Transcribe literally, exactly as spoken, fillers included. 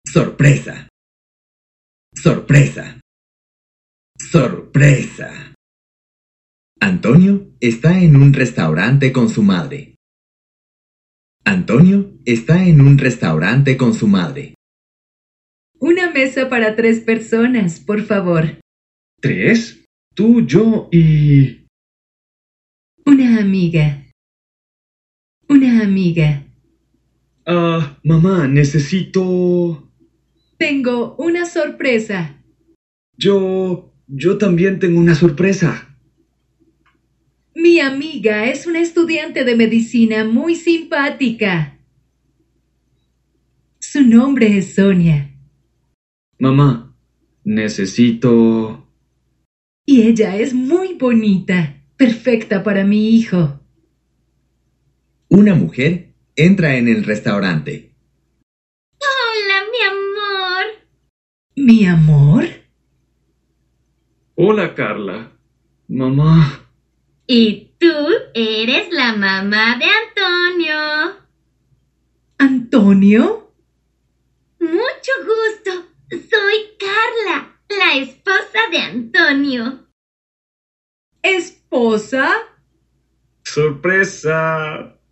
Sorpresa. Sorpresa. Sorpresa. Antonio está en un restaurante con su madre. Antonio está en un restaurante con su madre. Una mesa para tres personas, por favor. ¿Tres? Tú, yo y... Una amiga. Una amiga. Ah, mamá, necesito... Tengo una sorpresa. Yo... yo también tengo una sorpresa. Mi amiga es una estudiante de medicina muy simpática. Su nombre es Sonia. Mamá, necesito... Y ella es muy bonita, perfecta para mi hijo. Una mujer entra en el restaurante. Hola, mi amor. ¿Mi amor? Hola, Carla. Mamá... Y tú eres la mamá de Antonio. ¿Antonio? Mucho gusto. Soy Carla, la esposa de Antonio. ¿Esposa? ¡Sorpresa!